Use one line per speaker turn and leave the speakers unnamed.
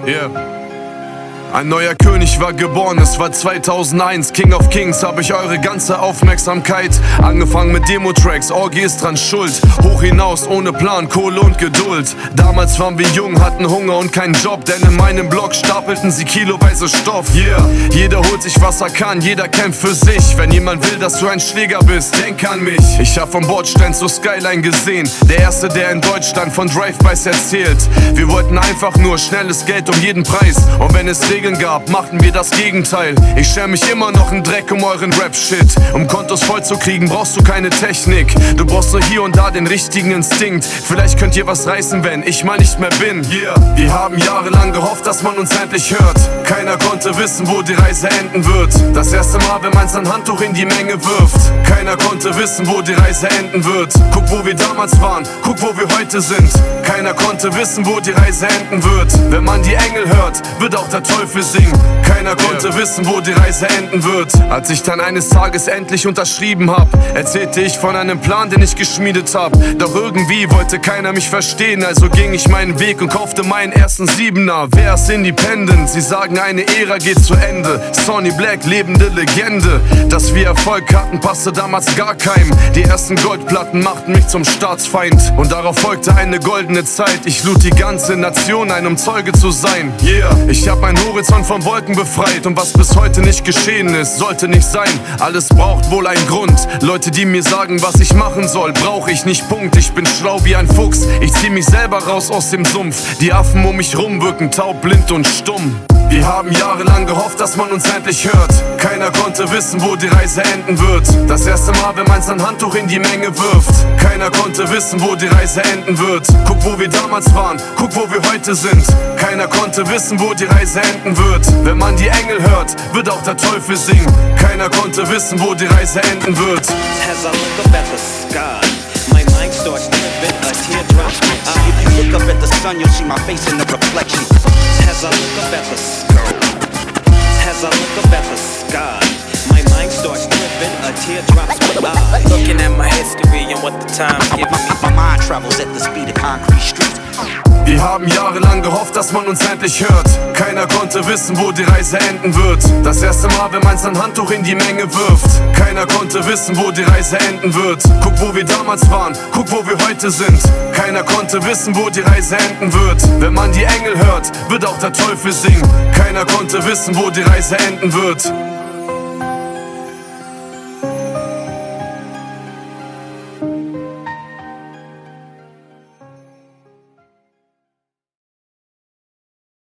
Yeah. Ein neuer König war geboren, es war 2001. King of Kings, hab ich eure ganze Aufmerksamkeit. Angefangen mit Demo-Tracks, Orgie ist dran schuld. Hoch hinaus, ohne Plan, Kohle und Geduld. Damals waren wir jung, hatten Hunger und keinen Job, denn in meinem Block stapelten sie kiloweise Stoff. Yeah, jeder holt sich was er kann, jeder kämpft für sich. Wenn jemand will, dass du ein Schläger bist, denk an mich. Ich hab vom Bordstein zur Skyline gesehen, der erste, der in Deutschland von Drive-Bys erzählt. Wir wollten einfach nur schnelles Geld um jeden Preis, und wenn es Regeln gab, machten wir das Gegenteil. Ich schäme mich immer noch in Dreck um euren Rap-Shit. Um Kontos voll zu kriegen, brauchst du keine Technik. Du brauchst nur hier und da den richtigen Instinkt. Vielleicht könnt ihr was reißen, wenn ich mal nicht mehr bin. Yeah. Wir haben jahrelang gehofft, dass man uns endlich hört. Keiner konnte wissen, wo die Reise enden wird. Das erste Mal, wenn man sein Handtuch in die Menge wirft. Keiner konnte wissen, wo die Reise enden wird. Guck, wo wir damals waren, guck, wo wir heute sind. Keiner konnte wissen, wo die Reise enden wird. Wenn man die Engel hört, wird auch der Teufel singen. Keiner konnte wissen, wo die Reise enden wird. Als ich dann eines Tages endlich unterschrieben hab, erzählte ich von einem Plan, den ich geschmiedet hab. Doch irgendwie wollte keiner mich verstehen, also ging ich meinen Weg und kaufte meinen ersten Siebener. Wer ist independent? Sie sagen, eine Ära geht zu Ende. Sonny Black, lebende Legende. Dass wir Erfolg hatten, passte damals gar keinem. Die ersten Goldplatten machten mich zum Staatsfeind, und darauf folgte eine goldene Zeit. Ich lud die ganze Nation ein, um Zeuge zu sein. Yeah, ich hab mein Horizont von Wolken befreit, und was bis heute nicht geschehen ist, sollte nicht sein. Alles braucht wohl einen Grund. Leute, die mir sagen, was ich machen soll, brauche ich nicht, Punkt. Ich bin schlau wie ein Fuchs, ich zieh mich selber raus aus dem Sumpf. Die Affen um mich rum wirken taub, blind und stumm. Wir haben jahrelang gehofft, dass man uns endlich hört. Keiner konnte wissen, wo die Reise enden wird. Das erste Mal, wenn man sein Handtuch in die Menge wirft. Keiner konnte wissen, wo die Reise enden wird. Guck, wo wir damals waren, guck, wo wir heute sind. Keiner konnte wissen, wo die Reise enden wird. Wenn man die Engel hört, wird auch der Teufel singen. Keiner konnte wissen, wo die Reise enden wird.
As I look up at the sky, my mind starts tripping, a tear drops my eye. If you look up at the sun, you'll see my face in the reflection. As I look up at the sky, as I look up at the sky, my mind starts tripping, a tear drops my eye. Looking at my history and what the time's giving me. My mind travels at the speed of concrete streets.
Wir haben jahrelang gehofft, dass man uns endlich hört. Keiner konnte wissen, wo die Reise enden wird. Das erste Mal, wenn man sein Handtuch in die Menge wirft. Keiner konnte wissen, wo die Reise enden wird. Guck, wo wir damals waren, guck, wo wir heute sind. Keiner konnte wissen, wo die Reise enden wird. Wenn man die Engel hört, wird auch der Teufel singen. Keiner konnte wissen, wo die Reise enden wird.